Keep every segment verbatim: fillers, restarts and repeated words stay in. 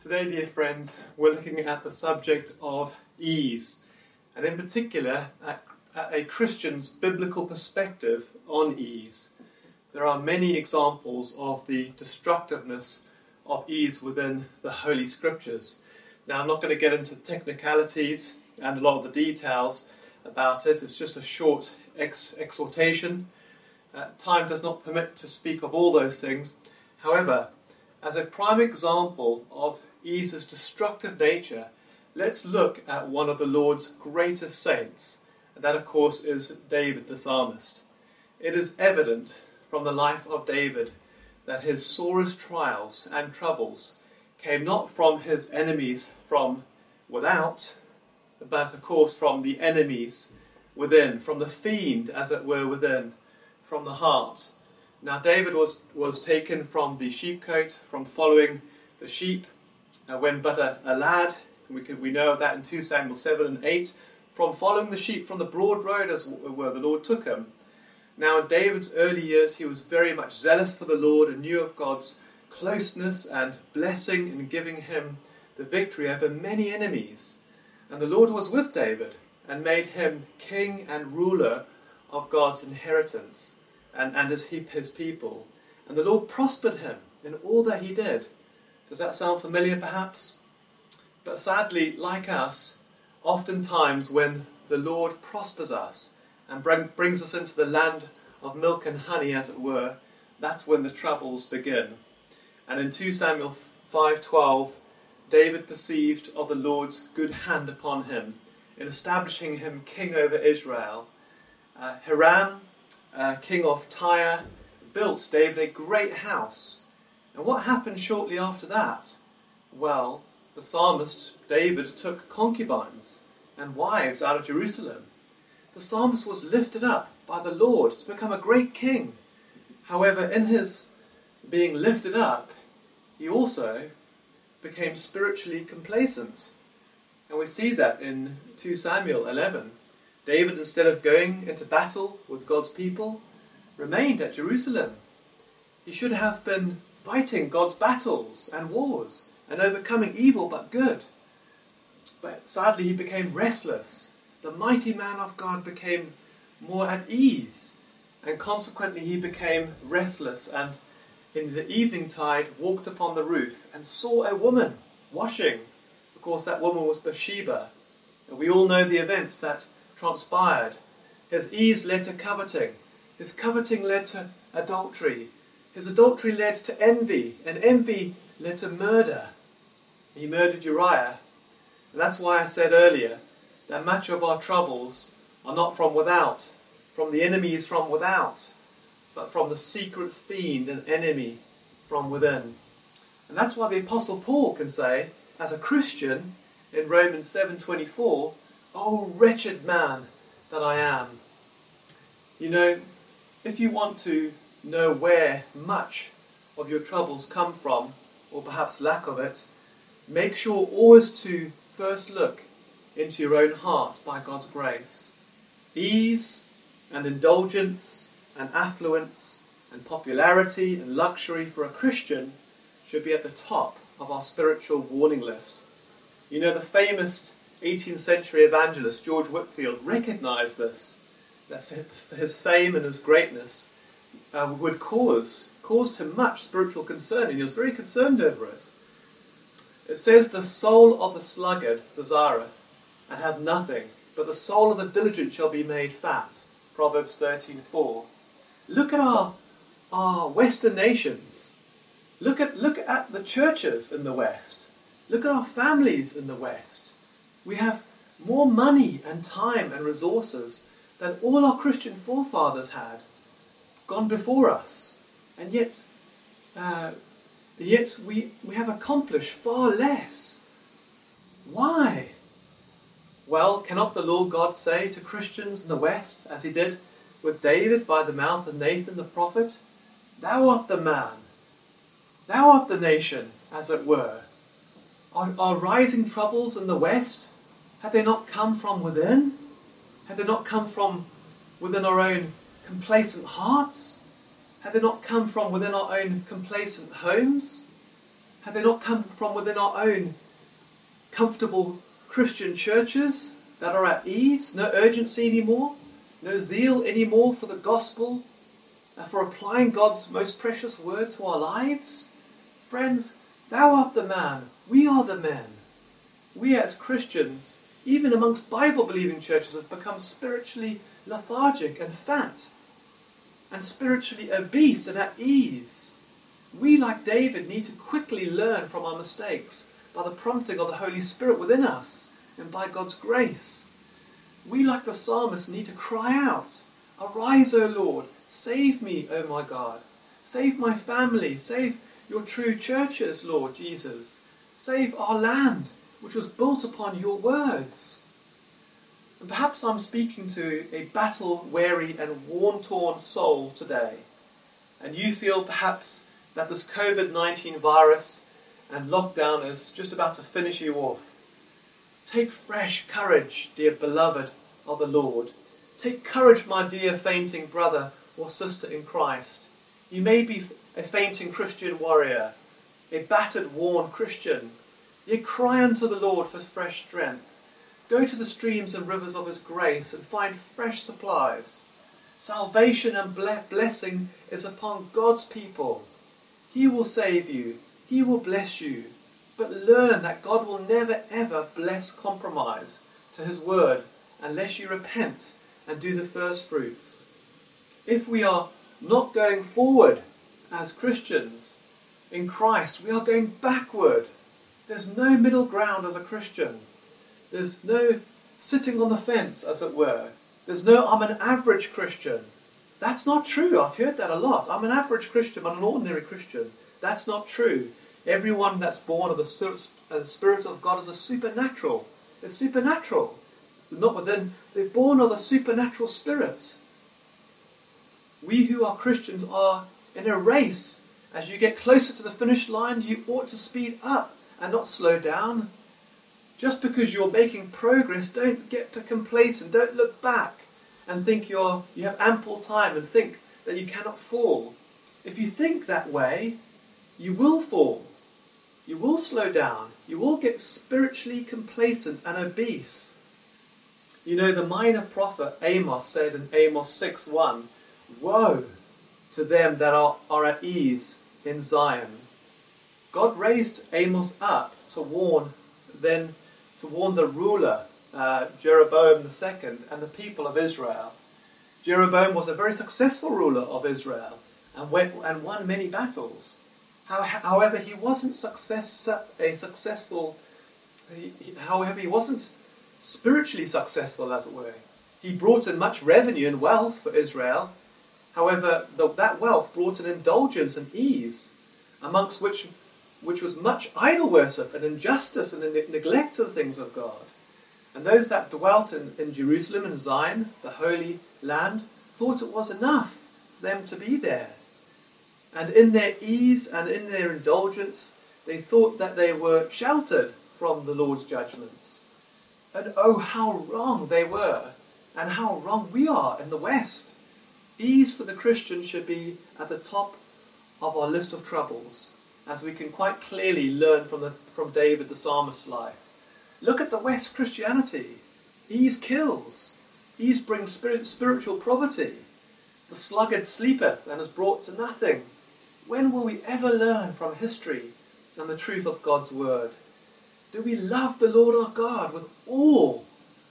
Today, dear friends, we're looking at the subject of ease, and in particular at, at a Christian's biblical perspective on ease. There are many examples of the destructiveness of ease within the Holy Scriptures. Now, I'm not going to get into the technicalities and a lot of the details about it. It's just a short ex- exhortation. Uh, time does not permit to speak of all those things. However, as a prime example of ease's destructive nature, let's look at one of the Lord's greatest saints, and that of course is David the psalmist. It is evident from the life of David that his sorest trials and troubles came not from his enemies from without, but of course from the enemies within, from the fiend as it were within, from the heart. Now David was, was taken from the sheepcote, from following the sheep uh, when but a, a lad. We, could, we know of that in Second Samuel seven and eight. From following the sheep from the broad road as where the Lord took him. Now in David's early years he was very much zealous for the Lord and knew of God's closeness and blessing in giving him the victory over many enemies. And the Lord was with David and made him king and ruler of God's inheritance and, and his, his people. And the Lord prospered him in all that he did. Does that sound familiar perhaps? But sadly, like us, oftentimes when the Lord prospers us and bring, brings us into the land of milk and honey, as it were, that's when the troubles begin. And in Second Samuel five twelve, David perceived of the Lord's good hand upon him in establishing him king over Israel. Uh, Hiram, uh, king of Tyre, built David a great house. And what happened shortly after that? Well, the psalmist David took concubines and wives out of Jerusalem. The psalmist was lifted up by the Lord to become a great king. However, in his being lifted up, he also became spiritually complacent. And we see that in Second Samuel eleven. David, instead of going into battle with God's people, remained at Jerusalem. He should have been fighting God's battles and wars and overcoming evil but good. But sadly he became restless. The mighty man of God became more at ease, and consequently he became restless, and in the evening tide walked upon the roof and saw a woman washing. Of course that woman was Bathsheba, and we all know the events that transpired. His ease led to coveting, his coveting led to adultery, his adultery led to envy, and envy led to murder. He murdered Uriah. And that's why I said earlier that much of our troubles are not from without, from the enemies from without, but from the secret fiend and enemy from within. And that's why the Apostle Paul can say, as a Christian, in Romans seven twenty-four, "O wretched man that I am." You know, if you want to know where much of your troubles come from, or perhaps lack of it, make sure always to first look into your own heart by God's grace. Ease and indulgence and affluence and popularity and luxury for a Christian should be at the top of our spiritual warning list. You know, the famous eighteenth century evangelist George Whitefield recognized this, that his fame and his greatness uh, would cause, caused him much spiritual concern, and he was very concerned over it. It says, "The soul of the sluggard desireth, and hath nothing, but the soul of the diligent shall be made fat." Proverbs thirteen four. Look at our, our Western nations. Look at, look at the churches in the West. Look at our families in the West. We have more money and time and resources than all our Christian forefathers had gone before us. And yet, uh, yet we, we have accomplished far less. Why? Well, cannot the Lord God say to Christians in the West, as he did with David by the mouth of Nathan the prophet, "Thou art the man, thou art the nation, as it were." Our, our rising troubles in the West, had they not come from within? Had they not come from within our own complacent hearts? Had they not come from within our own complacent homes? Have they not come from within our own comfortable Christian churches that are at ease? No urgency anymore? No zeal anymore for the gospel? Uh, for applying God's most precious word to our lives? Friends, thou art the man. We are the men. We as Christians, even amongst Bible-believing churches, have become spiritually lethargic and fat, and spiritually obese and at ease. We, like David, need to quickly learn from our mistakes by the prompting of the Holy Spirit within us and by God's grace. We, like the psalmist, need to cry out, "Arise, O Lord, save me, O my God. Save my family, save your true churches, Lord Jesus. Save our land, which was built upon your words." And perhaps I'm speaking to a battle-weary and worn-torn soul today, and you feel perhaps that this covid nineteen virus and lockdown is just about to finish you off. Take fresh courage, dear beloved of the Lord. Take courage, my dear fainting brother or sister in Christ. You may be a fainting Christian warrior, a battered, worn Christian. Yet cry unto the Lord for fresh strength. Go to the streams and rivers of his grace and find fresh supplies. Salvation and blessing is upon God's people. He will save you. He will bless you. But learn that God will never ever bless compromise to his word unless you repent and do the first fruits. If we are not going forward as Christians in Christ, we are going backward. There's no middle ground as a Christian. There's no sitting on the fence, as it were. There's no, I'm an average Christian. That's not true. I've heard that a lot. I'm an average Christian. I'm an ordinary Christian. That's not true. Everyone that's born of the Spirit of God is a supernatural. They're supernatural. Not within, they're born of the supernatural Spirit. We who are Christians are in a race. As you get closer to the finish line, you ought to speed up and not slow down. Just because you're making progress, don't get complacent. Don't look back and think you're you have ample time and think that you cannot fall. If you think that way, you will fall. You will slow down. You will get spiritually complacent and obese. You know, the minor prophet Amos said in Amos six one, "Woe to them that are, are at ease in Zion." God raised Amos up to warn then to warn the ruler uh, Jeroboam the second and the people of Israel. Jeroboam was a very successful ruler of Israel and went and won many battles. How, however, he wasn't success, a successful. He, he, however, he wasn't spiritually successful, as it were. He brought in much revenue and wealth for Israel. However, the, that wealth brought in indulgence and ease, amongst which which was much idol worship and injustice and ne- neglect of the things of God. And those that dwelt in, in Jerusalem and Zion, the Holy Land, thought it was enough for them to be there. And in their ease and in their indulgence, they thought that they were sheltered from the Lord's judgments. And oh, how wrong they were, and how wrong we are in the West. Ease for the Christian should be at the top of our list of troubles, as we can quite clearly learn from the from David the psalmist's life. Look at the West Christianity. Ease kills. Ease brings spirit, spiritual poverty. The sluggard sleepeth and is brought to nothing. When will we ever learn from history and the truth of God's word? Do we love the Lord our God with all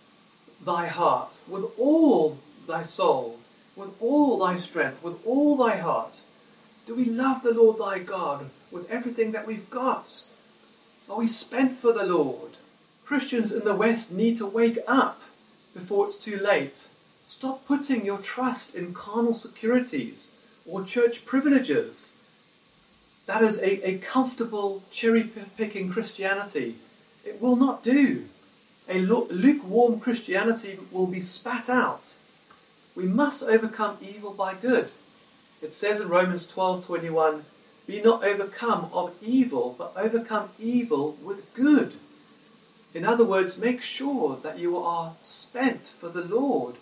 thy heart, with all thy soul, with all thy strength, with all thy heart? Do we love the Lord thy God with everything that we've got? Are we spent for the Lord? Christians in the West need to wake up before it's too late. Stop putting your trust in carnal securities or church privileges. That is a, a comfortable, cherry-picking Christianity. It will not do. A lukewarm Christianity will be spat out. We must overcome evil by good. It says in Romans twelve twenty-one, "Be not overcome of evil, but overcome evil with good." In other words, make sure that you are spent for the Lord.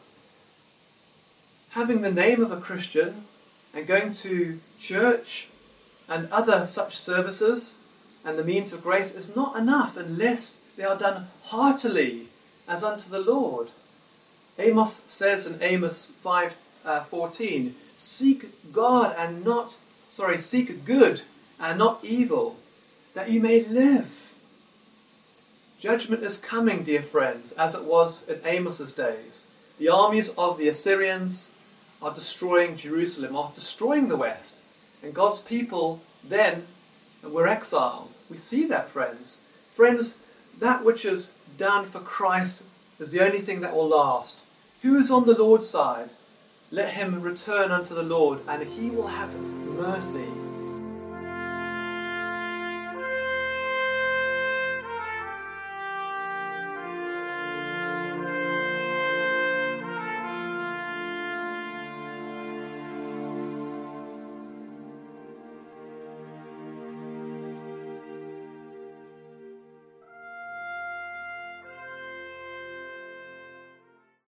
Having the name of a Christian and going to church and other such services and the means of grace is not enough unless they are done heartily as unto the Lord. Amos says in Amos five fourteen, seek God and not, sorry, seek good and not evil, that you may live. Judgment is coming, dear friends, as it was in Amos's days. The armies of the Assyrians are destroying Jerusalem, are destroying the West. And God's people then were exiled. We see that, friends. Friends, that which is done for Christ is the only thing that will last. Who is on the Lord's side? Let him return unto the Lord, and he will have mercy